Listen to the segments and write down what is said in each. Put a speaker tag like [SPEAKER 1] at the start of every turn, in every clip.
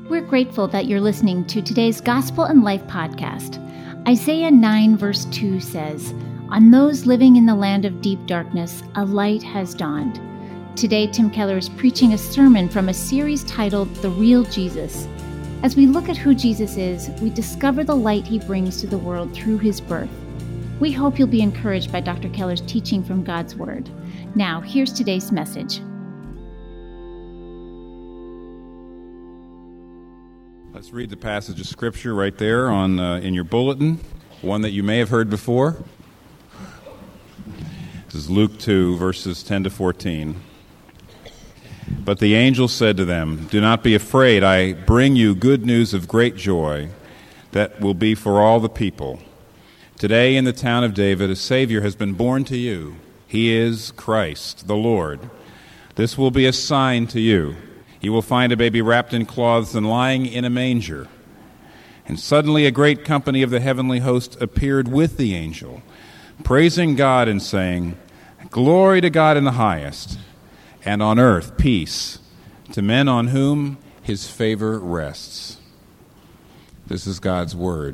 [SPEAKER 1] We're grateful that you're listening to today's Gospel and Life podcast. Isaiah 9 verse 2 says, "On those living in the land of deep darkness, a light has dawned." Today, Tim Keller is preaching a sermon from a series titled The Real Jesus. As we look at who Jesus is, we discover the light he brings to the world through his birth. We hope you'll be encouraged by Dr. Keller's teaching from God's Word. Now, here's today's message.
[SPEAKER 2] Let's read the passage of Scripture right there on in your bulletin, one that you may have heard before. This is Luke 2, verses 10 to 14. But the angel said to them, "Do not be afraid. I bring you good news of great joy that will be for all the people. Today in the town of David a Savior has been born to you. He is Christ, the Lord. This will be a sign to you. You will find a baby wrapped in cloths and lying in a manger." And suddenly a great company of the heavenly host appeared with the angel, praising God and saying, "Glory to God in the highest, and on earth peace to men on whom his favor rests." This is God's word.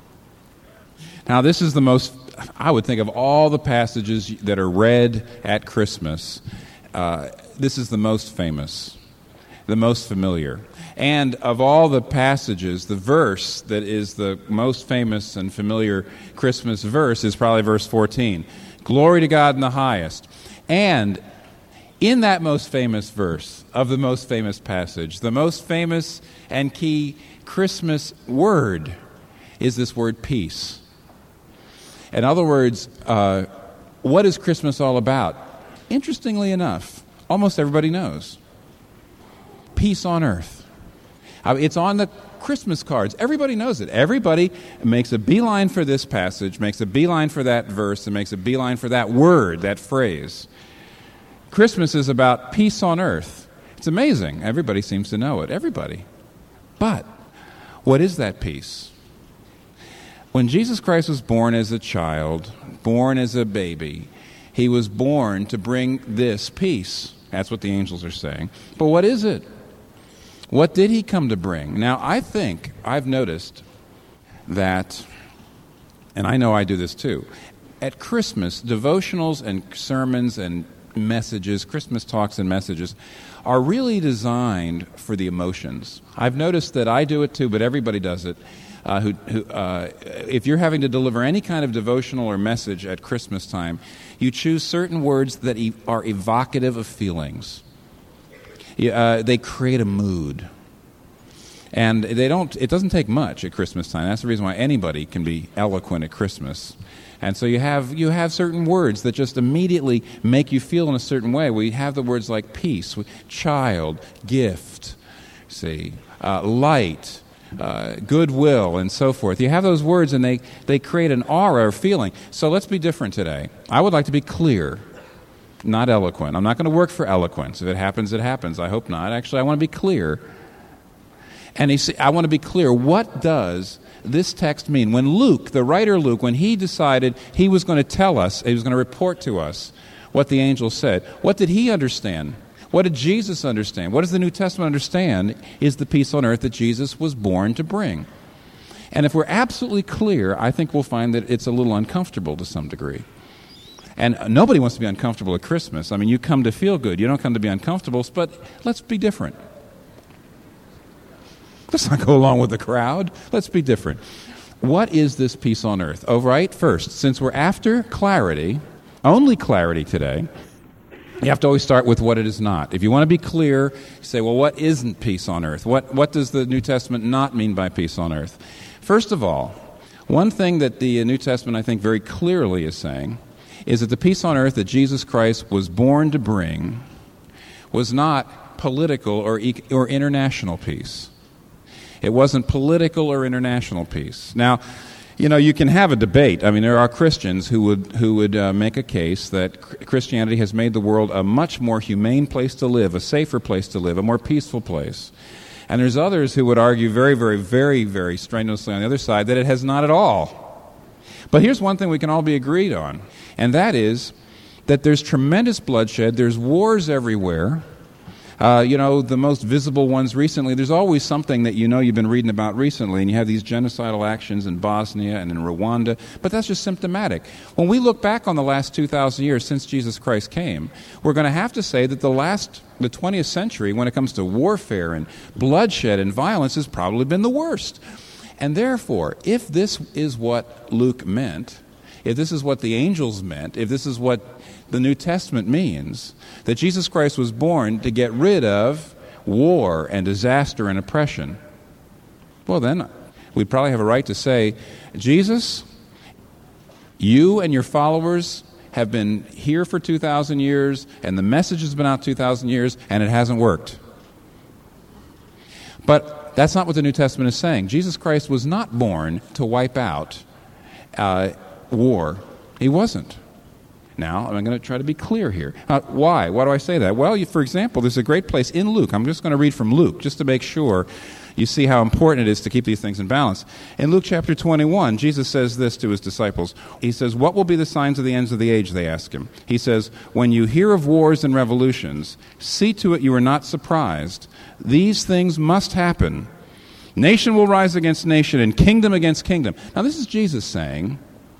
[SPEAKER 2] Now, this is the most, I would think, of all the passages that are read at Christmas, this is the most famous, the most familiar. And of all the passages, the verse that is the most famous and familiar Christmas verse is probably verse 14. Glory to God in the highest. And in that most famous verse of the most famous passage, the most famous and key Christmas word is this word peace. In other words, what is Christmas all about? Interestingly enough, almost everybody knows. Peace on earth. It's on the Christmas cards. Everybody knows it. Everybody makes a beeline for this passage, makes a beeline for that verse, and makes a beeline for that word, that phrase. Christmas is about peace on earth. It's amazing. Everybody seems to know it. Everybody. But what is that peace? When Jesus Christ was born as a child, born as a baby, he was born to bring this peace. That's what the angels are saying. But what is it? What did he come to bring? Now, I think I've noticed that, and I know I do this too, at Christmas, devotionals and sermons and messages, Christmas talks and messages, are really designed for the emotions. I've noticed that I do it too, but everybody does it. If you're having to deliver any kind of devotional or message at Christmas time, you choose certain words that are evocative of feelings. They create a mood. And it doesn't take much at Christmas time. That's the reason why anybody can be eloquent at Christmas. And so you have certain words that just immediately make you feel in a certain way. We have the words like peace, child, gift, light, goodwill, and so forth. You have those words, and they create an aura or feeling. So let's be different today. I would like to be clear, not eloquent. I'm not going to work for eloquence. If it happens, it happens. I hope not. Actually, I want to be clear. And I want to be clear. What does this text mean? When Luke, the writer Luke, when he decided he was going to tell us, he was going to report to us what the angel said, what did he understand? What did Jesus understand? What does the New Testament understand is the peace on earth that Jesus was born to bring? And if we're absolutely clear, I think we'll find that it's a little uncomfortable to some degree. And nobody wants to be uncomfortable at Christmas. I mean, you come to feel good. You don't come to be uncomfortable, but let's be different. Let's not go along with the crowd. Let's be different. What is this peace on earth? Oh, right, first, since we're after clarity, only clarity today, you have to always start with what it is not. If you want to be clear, you say, well, what isn't peace on earth? What does the New Testament not mean by peace on earth? First of all, one thing that the New Testament, I think, very clearly is saying is that the peace on earth that Jesus Christ was born to bring was not political or international peace. It wasn't political or international peace. Now, you can have a debate. I mean, there are Christians who would make a case that Christianity has made the world a much more humane place to live, a safer place to live, a more peaceful place. And there's others who would argue very, very, very, very strenuously on the other side that it has not at all. But here's one thing we can all be agreed on, and that is that there's tremendous bloodshed, there's wars everywhere, The most visible ones recently, there's always something that you've been reading about recently, and you have these genocidal actions in Bosnia and in Rwanda, but that's just symptomatic. When we look back on the last 2,000 years since Jesus Christ came, we're going to have to say that the 20th century, when it comes to warfare and bloodshed and violence, has probably been the worst. And therefore, if this is what Luke meant, if this is what the angels meant, if this is what the New Testament means, that Jesus Christ was born to get rid of war and disaster and oppression, well then, we'd probably have a right to say, Jesus, you and your followers have been here for 2,000 years, and the message has been out 2,000 years, and it hasn't worked. But that's not what the New Testament is saying. Jesus Christ was not born to wipe out war. He wasn't. Now, I'm going to try to be clear here. Why? Why do I say that? Well, for example, there's a great place in Luke. I'm just going to read from Luke, just to make sure you see how important it is to keep these things in balance. In Luke chapter 21, Jesus says this to his disciples. He says, "What will be the signs of the ends of the age?" they ask him. He says, "When you hear of wars and revolutions, see to it you are not surprised. These things must happen. Nation will rise against nation and kingdom against kingdom." Now, this is Jesus saying,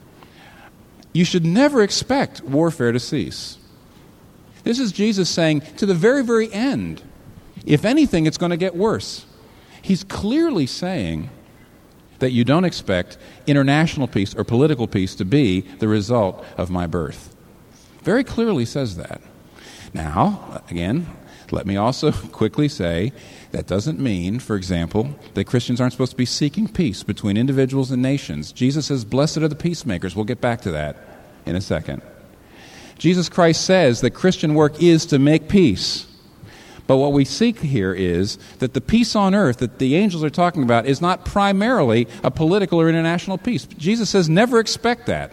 [SPEAKER 2] you should never expect warfare to cease. This is Jesus saying, to the very, very end, if anything, it's going to get worse. He's clearly saying that you don't expect international peace or political peace to be the result of my birth. Very clearly says that. Now, again, let me also quickly say that doesn't mean, for example, that Christians aren't supposed to be seeking peace between individuals and nations. Jesus says, "Blessed are the peacemakers." We'll get back to that in a second. Jesus Christ says that Christian work is to make peace. But what we seek here is that the peace on earth that the angels are talking about is not primarily a political or international peace. Jesus says never expect that.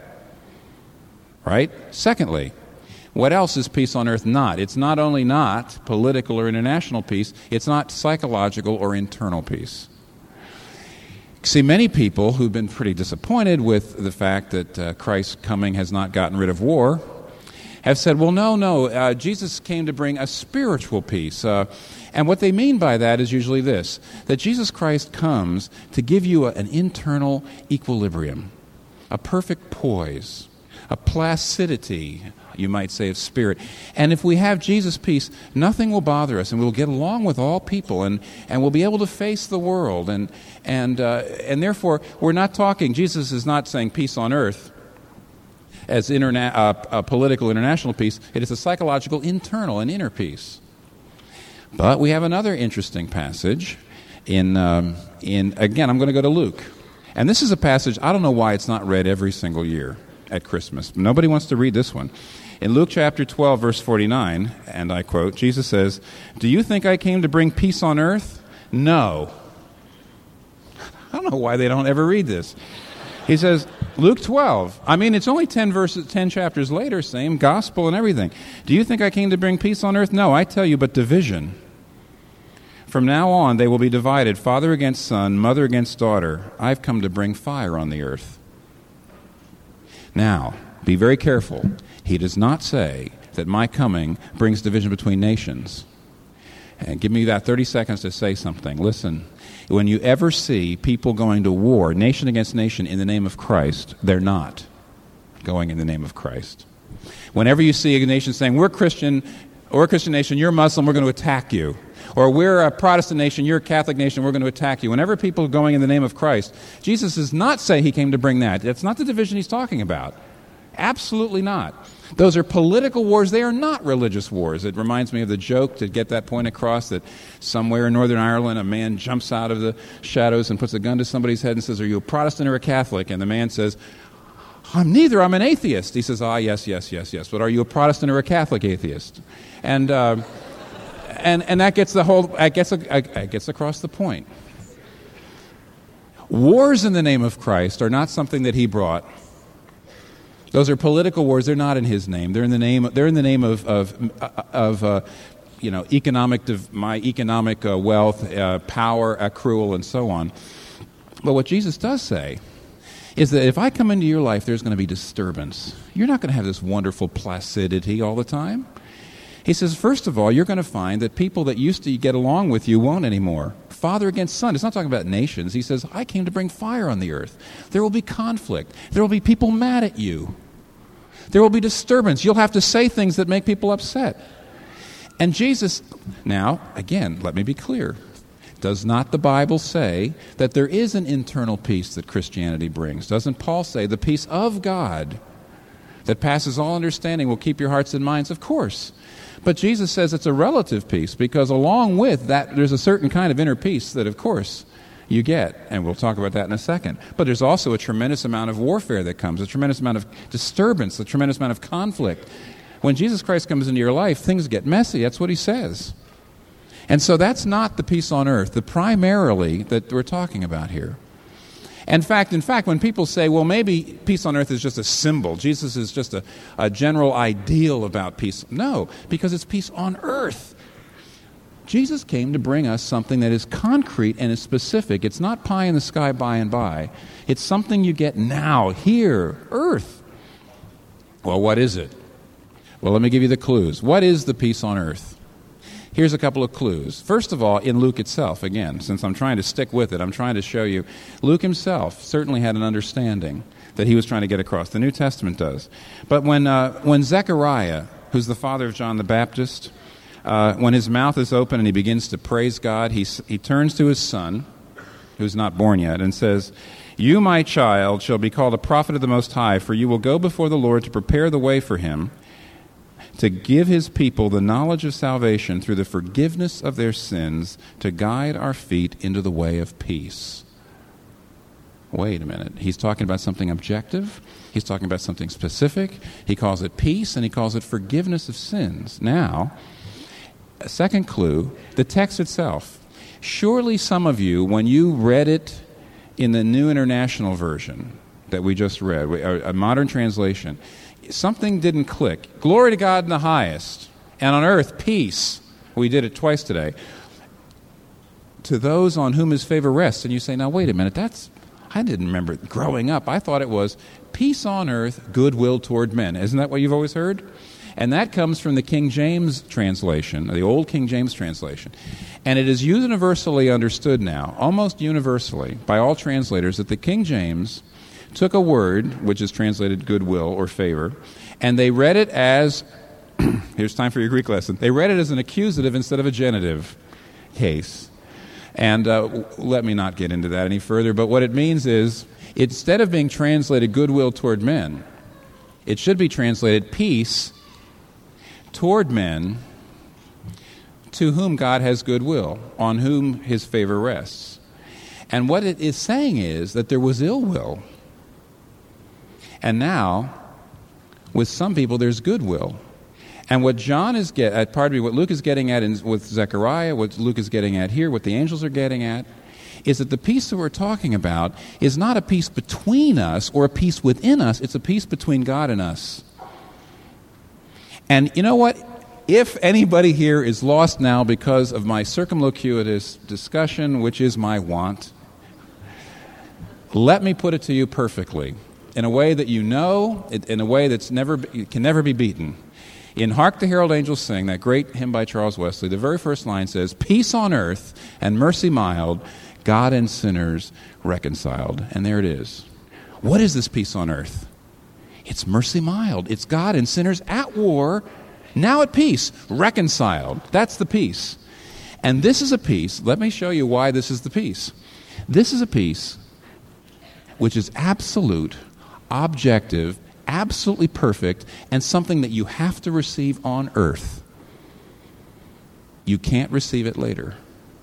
[SPEAKER 2] Right? Secondly, what else is peace on earth not? It's not only not political or international peace, it's not psychological or internal peace. See, many people who've been pretty disappointed with the fact that Christ's coming has not gotten rid of war have said, well, no, Jesus came to bring a spiritual peace. And what they mean by that is usually this, that Jesus Christ comes to give you an internal equilibrium, a perfect poise, a placidity, you might say, of spirit. And if we have Jesus' peace, nothing will bother us, and we'll get along with all people, and we'll be able to face the world. And therefore, we're not talking, Jesus is not saying peace on earth as political international peace. It is a psychological internal and inner peace. But we have another interesting passage again, I'm going to go to Luke. And this is a passage, I don't know why it's not read every single year at Christmas. Nobody wants to read this one. In Luke chapter 12, verse 49, and I quote, Jesus says, "Do you think I came to bring peace on earth? No." I don't know why they don't ever read this. He says, Luke 12. I mean, it's only 10 chapters later, same gospel and everything. "Do you think I came to bring peace on earth? No, I tell you, but division. From now on, they will be divided, father against son, mother against daughter. I've come to bring fire on the earth." Now, be very careful. He does not say that my coming brings division between nations. And give me that 30 seconds to say something. Listen, when you ever see people going to war, nation against nation, in the name of Christ, they're not going in the name of Christ. Whenever you see a nation saying, we're Christian, or a Christian nation, you're Muslim, we're going to attack you. Or we're a Protestant nation, you're a Catholic nation, we're going to attack you. Whenever people are going in the name of Christ, Jesus does not say he came to bring that. That's not the division he's talking about. Absolutely not. Those are political wars. They are not religious wars. It reminds me of the joke, to get that point across, that somewhere in Northern Ireland a man jumps out of the shadows and puts a gun to somebody's head and says, "Are you a Protestant or a Catholic?" And the man says, "I'm neither. I'm an atheist." He says, yes. But are you a Protestant or a Catholic atheist? And that gets gets across the point. Wars in the name of Christ are not something that he brought. Those are political wars. They're not in his name. They're in the name of my economic wealth, power, accrual, and so on. But what Jesus does say is that if I come into your life, there's going to be disturbance. You're not going to have this wonderful placidity all the time. He says, first of all, you're going to find that people that used to get along with you won't anymore. Father against son. It's not talking about nations. He says, I came to bring fire on the earth. There will be conflict. There will be people mad at you. There will be disturbance. You'll have to say things that make people upset. And Jesus, now, again, let me be clear. Does not the Bible say that there is an internal peace that Christianity brings? Doesn't Paul say the peace of God that passes all understanding will keep your hearts and minds? Of course. But Jesus says it's a relative peace, because along with that, there's a certain kind of inner peace that, of course, you get. And we'll talk about that in a second. But there's also a tremendous amount of warfare that comes, a tremendous amount of disturbance, a tremendous amount of conflict. When Jesus Christ comes into your life, things get messy. That's what he says. And so that's not the peace on earth, the primarily that we're talking about here. In fact, when people say, well, maybe peace on earth is just a symbol, Jesus is just a general ideal about peace. No, because it's peace on earth. Jesus came to bring us something that is concrete and is specific. It's not pie in the sky by and by. It's something you get now, here, earth. Well, what is it? Well, let me give you the clues. What is the peace on earth? Here's a couple of clues. First of all, in Luke itself, again, since I'm trying to stick with it, I'm trying to show you, Luke himself certainly had an understanding that he was trying to get across. The New Testament does. But when Zechariah, who's the father of John the Baptist, when his mouth is open and he begins to praise God, he turns to his son, who's not born yet, and says, "You, my child, shall be called a prophet of the Most High, for you will go before the Lord to prepare the way for him, to give his people the knowledge of salvation through the forgiveness of their sins, to guide our feet into the way of peace." Wait a minute. He's talking about something objective. He's talking about something specific. He calls it peace, and he calls it forgiveness of sins. Now, a second clue, the text itself. Surely some of you, when you read it in the New International Version that we just read, a modern translation, something didn't click. Glory to God in the highest, and on earth peace. We did it twice today. To those on whom his favor rests. And you say, now wait a minute, I didn't remember growing up. I thought it was peace on earth, goodwill toward men. Isn't that what you've always heard? And that comes from the King James translation, the old King James translation. And it is universally understood now, almost universally, by all translators, that the King James took a word, which is translated goodwill or favor, and they read it as, here's time for your Greek lesson, they read it as an accusative instead of a genitive case. And let me not get into that any further, but what it means is, instead of being translated goodwill toward men, it should be translated peace toward men to whom God has goodwill, on whom his favor rests. And what it is saying is that there was ill will. And now, with some people, there's goodwill. And what what Luke is getting at with Zechariah, what Luke is getting at here, what the angels are getting at, is that the peace that we're talking about is not a peace between us or a peace within us. It's a peace between God and us. And you know what? If anybody here is lost now because of my circumlocuitous discussion, which is my want, let me put it to you perfectly, in a way that you know, in a way that's can never be beaten. In Hark the Herald Angels Sing, that great hymn by Charles Wesley, the very first line says, "Peace on earth and mercy mild, God and sinners reconciled." And there it is. What is this peace on earth? It's mercy mild. It's God and sinners at war, now at peace, reconciled. That's the peace. And this is a peace. Let me show you why this is the peace. This is a peace which is absolute, objective, absolutely perfect, and something that you have to receive on earth. You can't receive it later.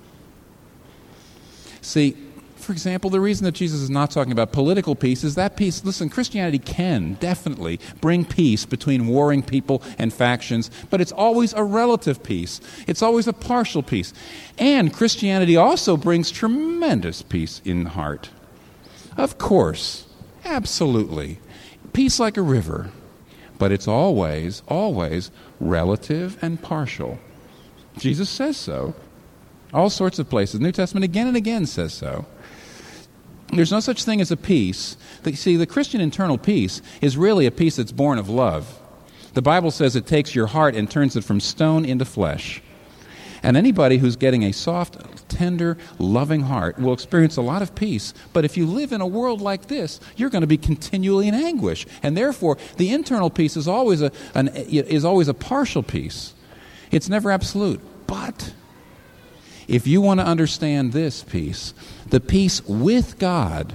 [SPEAKER 2] See, for example, the reason that Jesus is not talking about political peace is that peace, listen, Christianity can definitely bring peace between warring people and factions, but it's always a relative peace. It's always a partial peace. And Christianity also brings tremendous peace in the heart. Of course, absolutely. Peace like a river, but it's always, always relative and partial. Jesus says so. All sorts of places. The New Testament again and again says so. There's no such thing as a peace. See, the Christian internal peace is really a peace that's born of love. The Bible says it takes your heart and turns it from stone into flesh. And anybody who's getting a soft, tender, loving heart will experience a lot of peace. But if you live in a world like this, you're going to be continually in anguish. And therefore, the internal peace is always a partial peace. It's never absolute. But if you want to understand this peace, the peace with God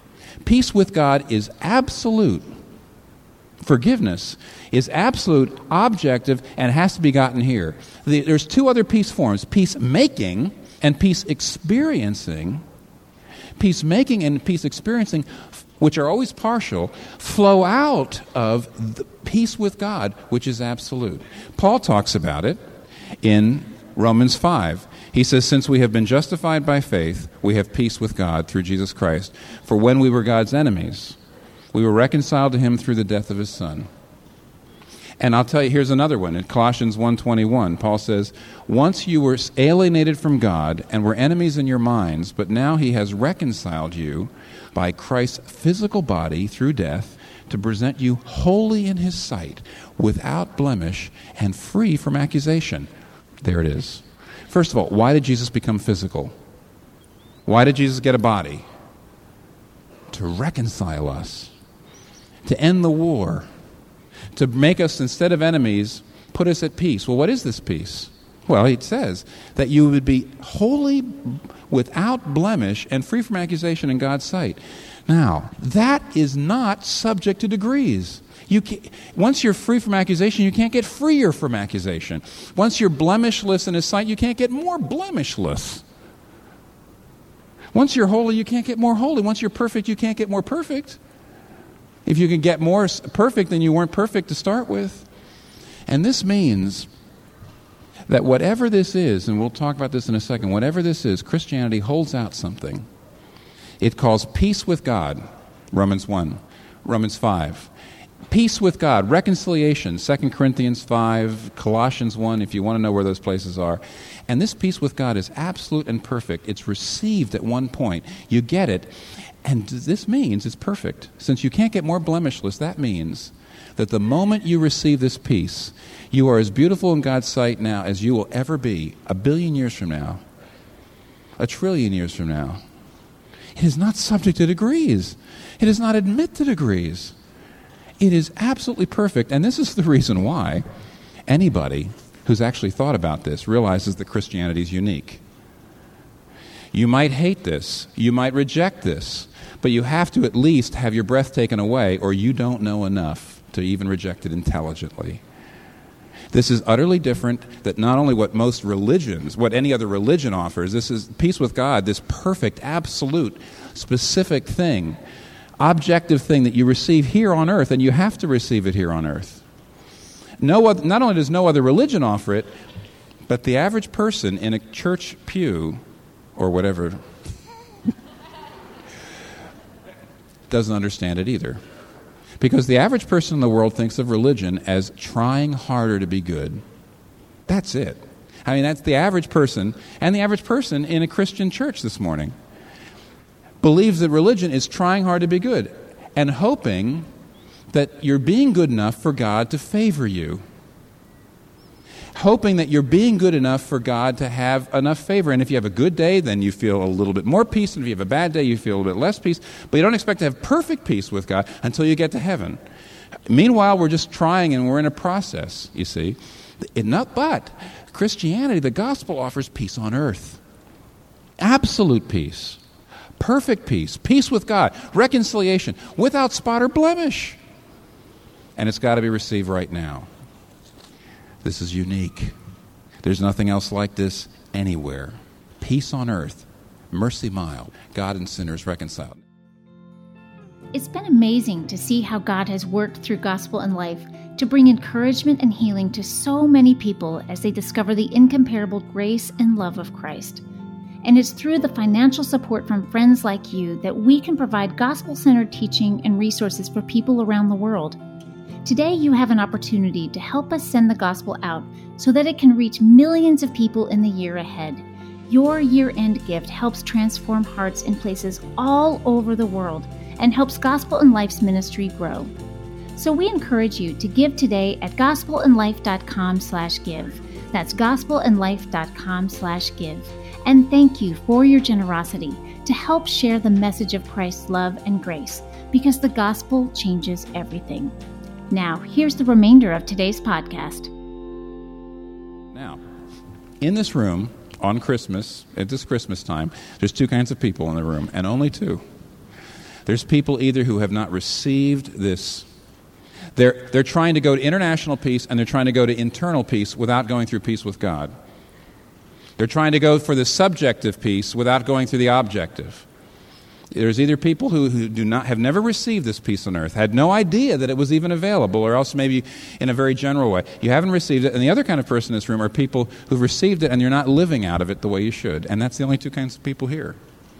[SPEAKER 2] is absolute. Forgiveness is absolute, objective, and has to be gotten here. There's two other peace forms, peacemaking and peace experiencing. Peacemaking and peace experiencing, which are always partial, flow out of the peace with God, which is absolute. Paul talks about it in Romans 5. He says, since we have been justified by faith, we have peace with God through Jesus Christ. For when we were God's enemies, we were reconciled to him through the death of his Son. And I'll tell you, here's another one. In Colossians 1:21, Paul says, once you were alienated from God and were enemies in your minds, but now he has reconciled you by Christ's physical body through death to present you holy in his sight, without blemish and free from accusation. There it is. First of all, why did Jesus become physical? Why did Jesus get a body? To reconcile us, to end the war, to make us, instead of enemies, put us at peace. Well, what is this peace? Well, it says that you would be holy, without blemish, and free from accusation in God's sight. Now, that is not subject to degrees. Once you're free from accusation, you can't get freer from accusation. Once you're blemishless in his sight, you can't get more blemishless. Once you're holy, you can't get more holy. Once you're perfect, you can't get more perfect. If you can get more perfect, then you weren't perfect to start with. And this means that whatever this is, and we'll talk about this in a second, whatever this is, Christianity holds out something. It calls peace with God, Romans 1, Romans 5. Peace with God, reconciliation, 2 Corinthians 5, Colossians 1, if you want to know where those places are. And this peace with God is absolute and perfect. It's received at one point. You get it. And this means it's perfect. Since you can't get more blemishless, that means that the moment you receive this peace, you are as beautiful in God's sight now as you will ever be 1 billion years from now, 1 trillion years from now. It is not subject to degrees. It does not admit to degrees. It is absolutely perfect, and this is the reason why anybody who's actually thought about this realizes that Christianity is unique. You might hate this, you might reject this, but you have to at least have your breath taken away, or you don't know enough to even reject it intelligently. This is utterly different than not only what most religions, what any other religion offers. This is peace with God, this perfect, absolute, specific thing, objective thing that you receive here on earth, and you have to receive it here on earth. Not only does no other religion offer it, but the average person in a church pew, or whatever, doesn't understand it either. Because the average person in the world thinks of religion as trying harder to be good. That's it. I mean, that's the average person, and the average person in a Christian church this morning believes that religion is trying hard to be good and hoping that you're being good enough for God to favor you. Hoping that you're being good enough for God to have enough favor. And if you have a good day, then you feel a little bit more peace. And if you have a bad day, you feel a little bit less peace. But you don't expect to have perfect peace with God until you get to heaven. Meanwhile, we're just trying and we're in a process, you see. But Christianity, the gospel, offers peace on earth. Absolute peace. Perfect peace. Peace with God. Reconciliation. Without spot or blemish. And it's got to be received right now. This is unique. There's nothing else like this anywhere. Peace on earth, mercy mild, God and sinners reconciled.
[SPEAKER 1] It's been amazing to see how God has worked through Gospel and Life to bring encouragement and healing to so many people as they discover the incomparable grace and love of Christ. And it's through the financial support from friends like you that we can provide gospel-centered teaching and resources for people around the world. Today, you have an opportunity to help us send the gospel out so that it can reach millions of people in the year ahead. Your year-end gift helps transform hearts in places all over the world and helps Gospel and Life's ministry grow. So we encourage you to give today at gospelandlife.com/give. That's gospelandlife.com/give. And thank you for your generosity to help share the message of Christ's love and grace, because the gospel changes everything. Now, here's the remainder of today's podcast.
[SPEAKER 2] Now, in this room, on Christmas, at this Christmas time, there's two kinds of people in the room, and only two. There's people either who have not received this. They're trying to go to international peace, and they're trying to go to internal peace without going through peace with God. They're trying to go for the subjective peace without going through the objective. There's either people who have never received this peace on earth, had no idea that it was even available, or else maybe in a very general way. You haven't received it, and the other kind of person in this room are people who've received it and you're not living out of it the way you should. And that's the only two kinds of people here.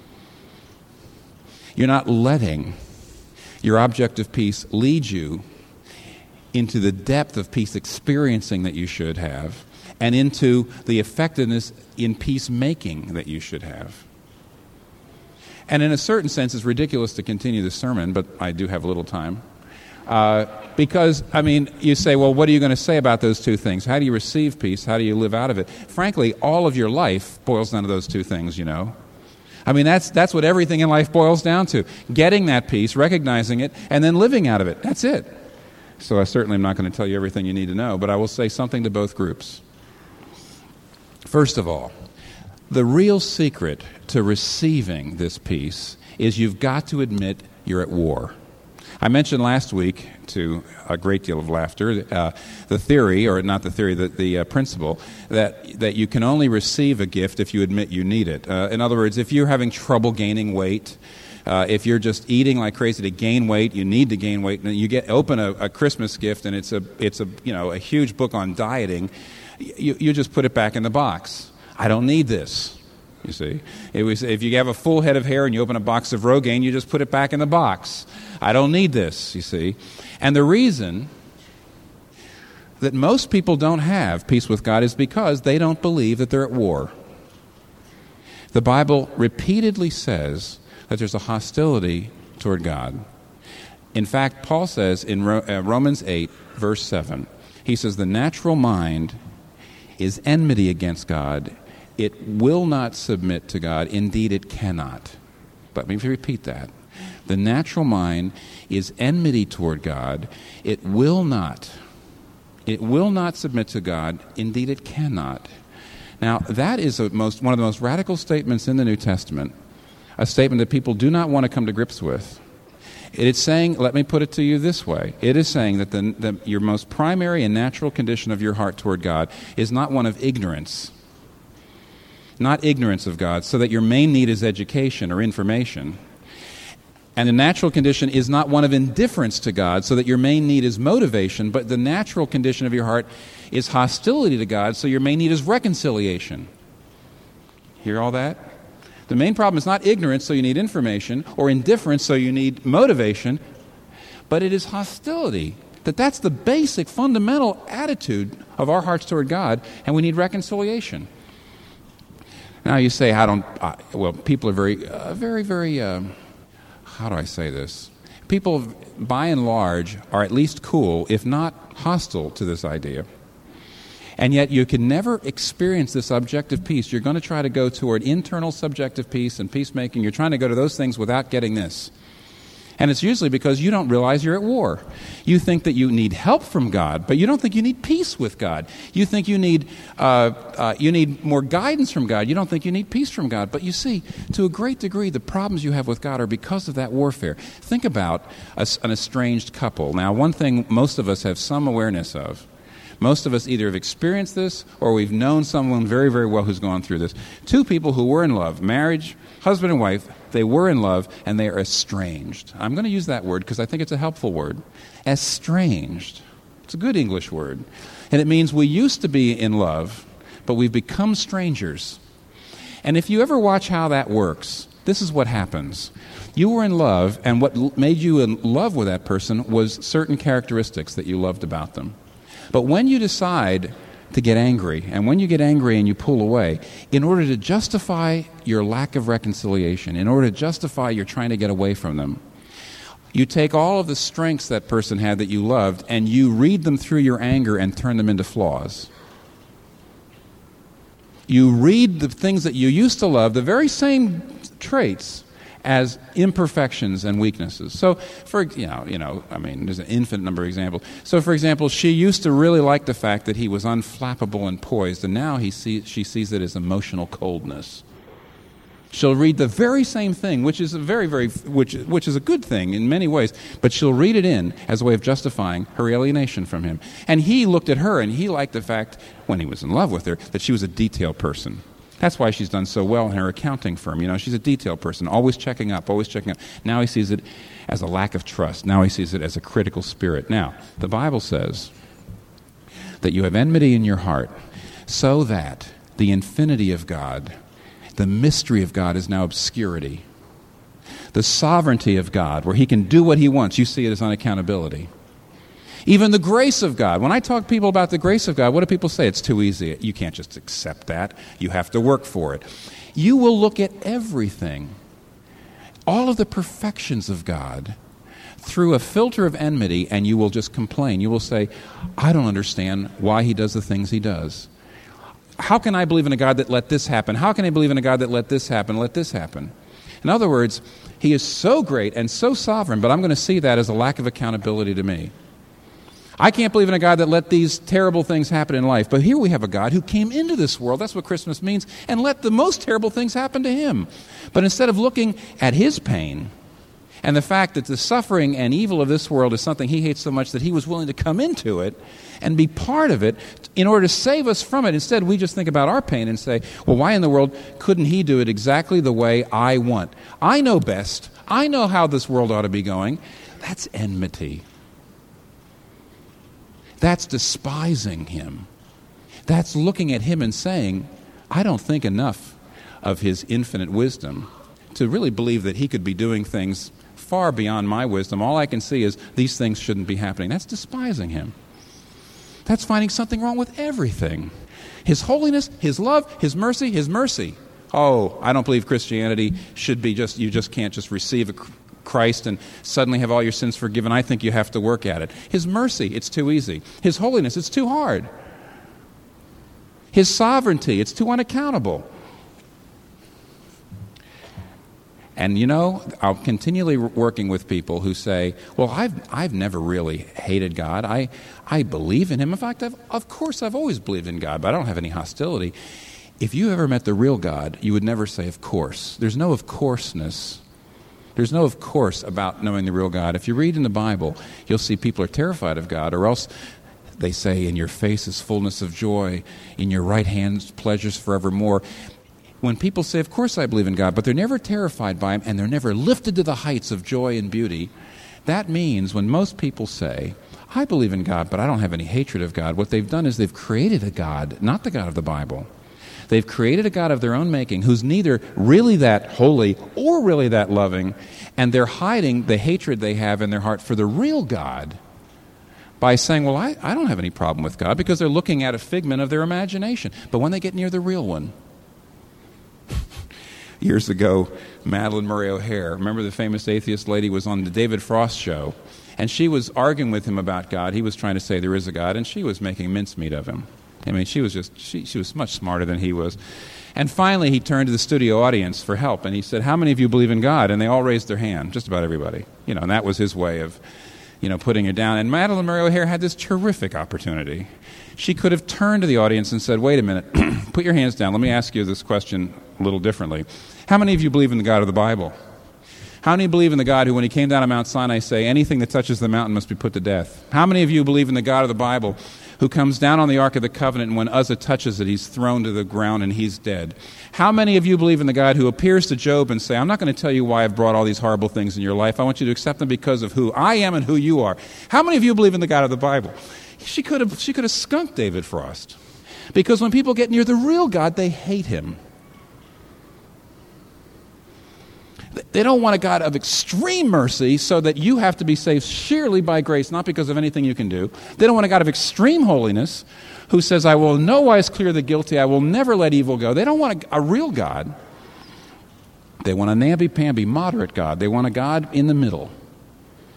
[SPEAKER 2] You're not letting your objective peace lead you into the depth of peace experiencing that you should have, and into the effectiveness in peacemaking that you should have. And in a certain sense, it's ridiculous to continue the sermon, but I do have a little time. Because, you say, well, what are you going to say about those two things? How do you receive peace? How do you live out of it? Frankly, all of your life boils down to those two things, you know. That's what everything in life boils down to. Getting that peace, recognizing it, and then living out of it. That's it. So I certainly am not going to tell you everything you need to know, but I will say something to both groups. First of all, the real secret to receiving this peace is you've got to admit you're at war. I mentioned last week, to a great deal of laughter, the theory, or not the theory, the principle, that you can only receive a gift if you admit you need it. In other words, if you're having trouble gaining weight, if you're just eating like crazy to gain weight, you need to gain weight, and you open a Christmas gift, and it's a huge book on dieting, you just put it back in the box. I don't need this. You see, if you have a full head of hair and you open a box of Rogaine, you just put it back in the box. I don't need this, you see. And the reason that most people don't have peace with God is because they don't believe that they're at war. The Bible repeatedly says that there's a hostility toward God. In fact, Paul says in Romans 8, verse 7, he says, the natural mind is enmity against God. It will not submit to God. Indeed, it cannot. Let me repeat that. The natural mind is enmity toward God. It will not submit to God. Indeed, it cannot. Now, that is one of the most radical statements in the New Testament, a statement that people do not want to come to grips with. It is saying, let me put it to you this way, it is saying that your most primary and natural condition of your heart toward God is not one of ignorance, not ignorance of God, so that your main need is education or information. And the natural condition is not one of indifference to God, so that your main need is motivation, but the natural condition of your heart is hostility to God, so your main need is reconciliation. Hear all that? The main problem is not ignorance, so you need information, or indifference, so you need motivation, but it is hostility. That's the basic, fundamental attitude of our hearts toward God, and we need reconciliation. Now you say, people are very, how do I say this? People, by and large, are at least cool, if not hostile to this idea. And yet you can never experience this objective peace. You're going to try to go toward internal subjective peace and peacemaking. You're trying to go to those things without getting this. And it's usually because you don't realize you're at war. You think that you need help from God, but you don't think you need peace with God. You think you need more guidance from God. You don't think you need peace from God. But you see, to a great degree, the problems you have with God are because of that warfare. Think about an estranged couple. Now, one thing most of us have some awareness of, most of us either have experienced this or we've known someone very, very well who's gone through this. Two people who were in love, marriage, husband and wife, they were in love and they are estranged. I'm going to use that word because I think it's a helpful word. Estranged. It's a good English word. And it means we used to be in love, but we've become strangers. And if you ever watch how that works, this is what happens. You were in love, and what made you in love with that person was certain characteristics that you loved about them. But when you decide to get angry, and when you get angry and you pull away, in order to justify your lack of reconciliation, in order to justify your trying to get away from them, You take all of the strengths that person had that you loved, and you read them through your anger and turn them into flaws. You read the things that you used to love, the very same traits, as imperfections and weaknesses. So, there's an infinite number of examples. So, for example, she used to really like the fact that he was unflappable and poised, and now she sees it as emotional coldness. She'll read the very same thing, which is which is a good thing in many ways, but she'll read it in as a way of justifying her alienation from him. And he looked at her, and he liked the fact, when he was in love with her, that she was a detail person. That's why she's done so well in her accounting firm. She's a detail person, always checking up. Now he sees it as a lack of trust. Now he sees it as a critical spirit. Now, the Bible says that you have enmity in your heart, so that the infinity of God, the mystery of God, is now obscurity. The sovereignty of God, where he can do what he wants, you see it as unaccountability. Even the grace of God. When I talk to people about the grace of God, what do people say? It's too easy. You can't just accept that. You have to work for it. You will look at everything, all of the perfections of God, through a filter of enmity, and you will just complain. You will say, I don't understand why he does the things he does. How can I believe in a God that let this happen? How can I believe in a God that let this happen, let this happen? In other words, he is so great and so sovereign, but I'm going to see that as a lack of accountability to me. I can't believe in a God that let these terrible things happen in life. But here we have a God who came into this world, that's what Christmas means, and let the most terrible things happen to him. But instead of looking at his pain and the fact that the suffering and evil of this world is something he hates so much that he was willing to come into it and be part of it in order to save us from it, instead we just think about our pain and say, well, why in the world couldn't he do it exactly the way I want? I know best. I know how this world ought to be going. That's enmity. That's despising him. That's looking at him and saying, I don't think enough of his infinite wisdom to really believe that he could be doing things far beyond my wisdom. All I can see is these things shouldn't be happening. That's despising him. That's finding something wrong with everything. His holiness, his love, his mercy, his mercy. Oh, I don't believe Christianity should be you just can't just receive Christ and suddenly have all your sins forgiven. I think you have to work at it. His mercy, it's too easy. His holiness, it's too hard. His sovereignty, it's too unaccountable. And I'm continually working with people who say, well, I've never really hated God. I believe in him. In fact, of course I've always believed in God, but I don't have any hostility. If you ever met the real God, you would never say, of course. There's no of courseness. There's no of course about knowing the real God. If you read in the Bible, you'll see people are terrified of God, or else they say, in your face is fullness of joy, in your right hand pleasures forevermore. When people say, of course I believe in God, but they're never terrified by him, and they're never lifted to the heights of joy and beauty, that means when most people say, I believe in God, but I don't have any hatred of God, what they've done is they've created a God, not the God of the Bible. They've created a God of their own making who's neither really that holy or really that loving, and they're hiding the hatred they have in their heart for the real God by saying, well, I don't have any problem with God, because they're looking at a figment of their imagination. But when they get near the real one, years ago, Madalyn Murray O'Hair, remember the famous atheist lady, was on the David Frost show, and she was arguing with him about God. He was trying to say there is a God, and she was making mincemeat of him. I mean, she was much smarter than he was. And finally, he turned to the studio audience for help, and he said, how many of you believe in God? And they all raised their hand, just about everybody. And that was his way of, putting it down. And Madalyn Murray O'Hair had this terrific opportunity. She could have turned to the audience and said, wait a minute, put your hands down. Let me ask you this question a little differently. How many of you believe in the God of the Bible? How many believe in the God who, when he came down on Mount Sinai, say, anything that touches the mountain must be put to death? How many of you believe in the God of the Bible who comes down on the Ark of the Covenant, and when Uzzah touches it, he's thrown to the ground and he's dead? How many of you believe in the God who appears to Job and say, I'm not going to tell you why I've brought all these horrible things in your life. I want you to accept them because of who I am and who you are. How many of you believe in the God of the Bible? She could have skunked David Frost. Because when people get near the real God, they hate him. They don't want a God of extreme mercy so that you have to be saved sheerly by grace, not because of anything you can do. They don't want a God of extreme holiness who says, I will in no wise clear the guilty, I will never let evil go. They don't want a real God. They want a namby-pamby, moderate God. They want a God in the middle.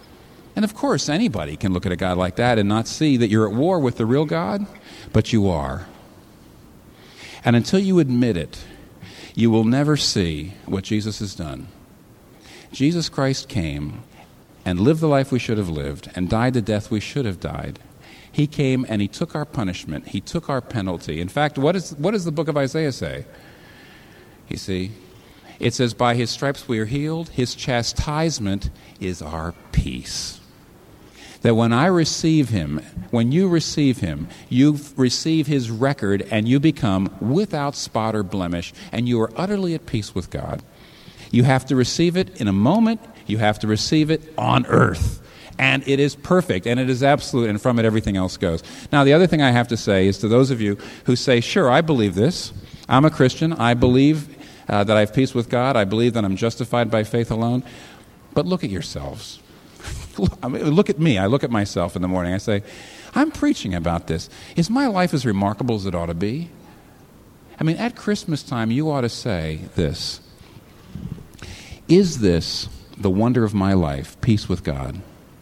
[SPEAKER 2] And of course, anybody can look at a God like that and not see that you're at war with the real God, but you are. And until you admit it, you will never see what Jesus has done. Jesus Christ came and lived the life we should have lived and died the death we should have died. He came and he took our punishment. He took our penalty. In fact, what does the book of Isaiah say? You see, it says, by his stripes we are healed. His chastisement is our peace. That when I receive him, when you receive him, you receive his record and you become without spot or blemish, and you are utterly at peace with God. You have to receive it in a moment. You have to receive it on earth. And it is perfect, and it is absolute, and from it everything else goes. Now, the other thing I have to say is to those of you who say, sure, I believe this. I'm a Christian. I believe that I have peace with God. I believe that I'm justified by faith alone. But look at yourselves. Look at me. I look at myself in the morning. I say, I'm preaching about this. Is my life as remarkable as it ought to be? I mean, at Christmas time, you ought to say this. Is this the wonder of my life, peace with God?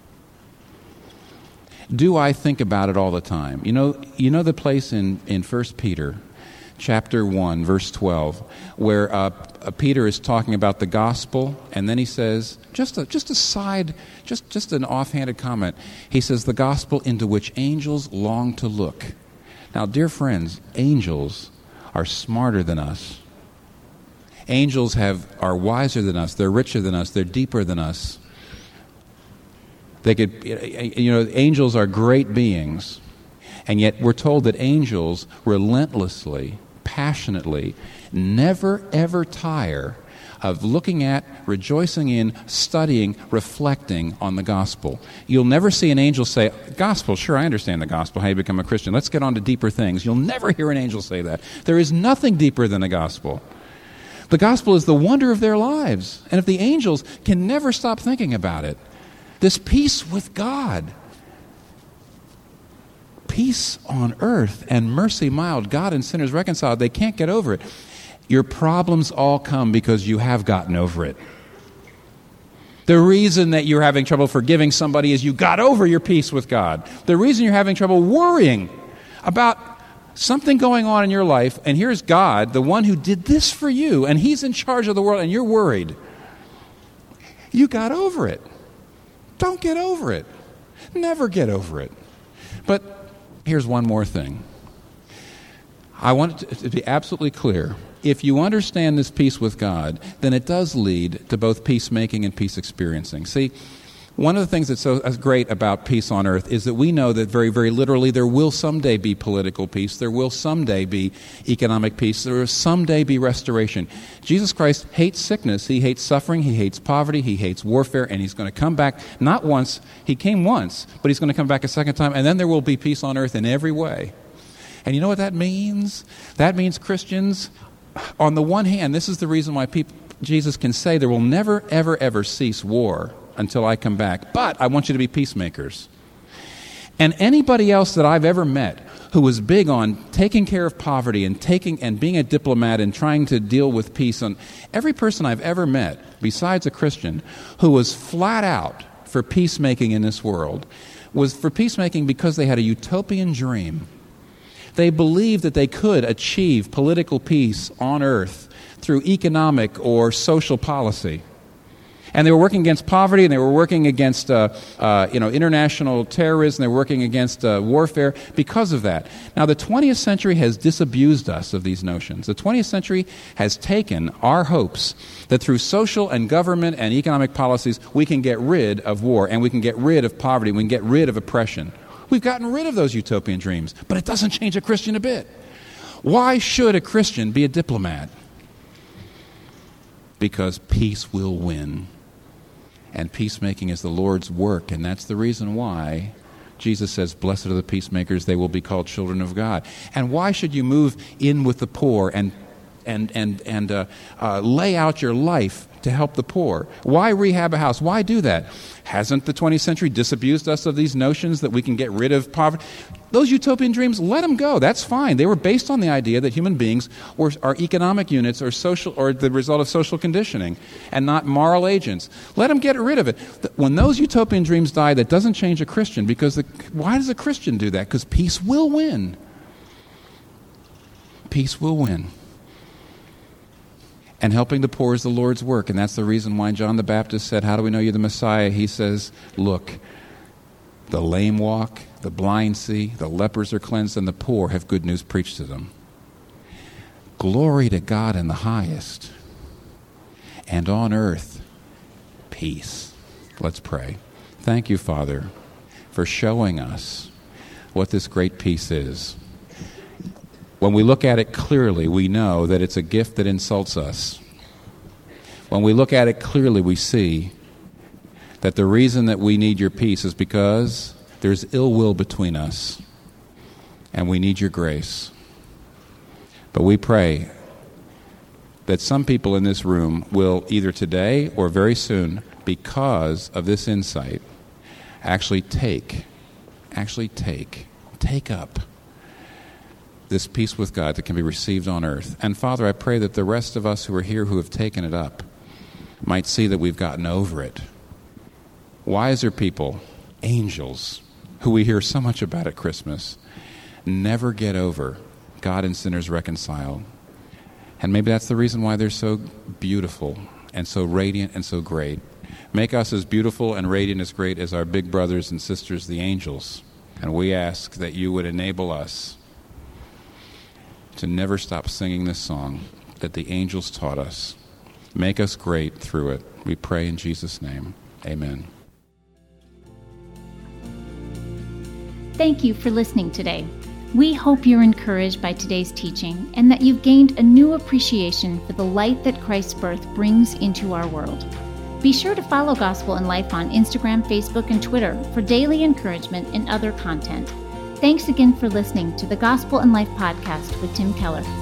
[SPEAKER 2] Do I think about it all the time? You know the place in 1 Peter chapter 1, verse 12, where Peter is talking about the gospel, and then he says, just an offhanded comment, he says, the gospel into which angels long to look. Now, dear friends, angels are smarter than us. Angels are wiser than us, they're richer than us, they're deeper than us. Angels are great beings, and yet we're told that angels relentlessly, passionately, never ever tire of looking at, rejoicing in, studying, reflecting on the gospel. You'll never see an angel say, gospel, sure, I understand the gospel, how you become a Christian. Let's get on to deeper things. You'll never hear an angel say that. There is nothing deeper than the gospel. The gospel is the wonder of their lives, and if the angels can never stop thinking about it, this peace with God, peace on earth and mercy mild, God and sinners reconciled, they can't get over it. Your problems all come because you have gotten over it. The reason that you're having trouble forgiving somebody is you got over your peace with God. The reason you're having trouble worrying about something going on in your life, and here's God, the one who did this for you, and he's in charge of the world, and you're worried. You got over it. Don't get over it. Never get over it. But here's one more thing. I want it to be absolutely clear. If you understand this peace with God, then it does lead to both peacemaking and peace experiencing. See, one of the things that's so great about peace on earth is that we know that very, very literally there will someday be political peace. There will someday be economic peace. There will someday be restoration. Jesus Christ hates sickness. He hates suffering. He hates poverty. He hates warfare. And he's going to come back not once. He came once, but he's going to come back a second time. And then there will be peace on earth in every way. And you know what that means? That means Christians, on the one hand, this is the reason why Jesus can say there will never, ever, ever cease war until I come back. But I want you to be peacemakers. And anybody else that I've ever met who was big on taking care of poverty and being a diplomat and trying to deal with peace, and every person I've ever met, besides a Christian, who was flat out for peacemaking in this world, was for peacemaking because they had a utopian dream. They believed that they could achieve political peace on earth through economic or social policy. And they were working against poverty, and they were working against international terrorism, they were working against warfare because of that. Now, the 20th century has disabused us of these notions. The 20th century has taken our hopes that through social and government and economic policies, we can get rid of war, and we can get rid of poverty, we can get rid of oppression. We've gotten rid of those utopian dreams, but it doesn't change a Christian a bit. Why should a Christian be a diplomat? Because peace will win. And peacemaking is the Lord's work, and that's the reason why Jesus says, blessed are the peacemakers, they will be called children of God. And why should you move in with the poor and lay out your life to help the poor? Why rehab a house? Why do that? Hasn't the 20th century disabused us of these notions that we can get rid of poverty? Those utopian dreams, let them go. That's fine. They were based on the idea that human beings are economic units or social, or the result of social conditioning and not moral agents. Let them get rid of it. When those utopian dreams die, that doesn't change a Christian, because why does a Christian do that? Because peace will win. Peace will win. And helping the poor is the Lord's work, and that's the reason why John the Baptist said, how do we know you're the Messiah? He says, look, the lame walk, the blind see, the lepers are cleansed, and the poor have good news preached to them. Glory to God in the highest, and on earth, peace. Let's pray. Thank you, Father, for showing us what this great peace is. When we look at it clearly, we know that it's a gift that insults us. When we look at it clearly, we see that the reason that we need your peace is because there's ill will between us, and we need your grace. But we pray that some people in this room will either today or very soon, because of this insight, actually take up this peace with God that can be received on earth. And Father, I pray that the rest of us who are here who have taken it up might see that we've gotten over it. Wiser people, angels, who we hear so much about at Christmas, never get over God and sinners reconciled. And maybe that's the reason why they're so beautiful and so radiant and so great. Make us as beautiful and radiant as great as our big brothers and sisters, the angels. And we ask that you would enable us to never stop singing this song that the angels taught us. Make us great through it. We pray in Jesus' name. Amen.
[SPEAKER 1] Thank you for listening today. We hope you're encouraged by today's teaching and that you've gained a new appreciation for the light that Christ's birth brings into our world. Be sure to follow Gospel in Life on Instagram, Facebook, and Twitter for daily encouragement and other content. Thanks again for listening to the Gospel in Life podcast with Tim Keller.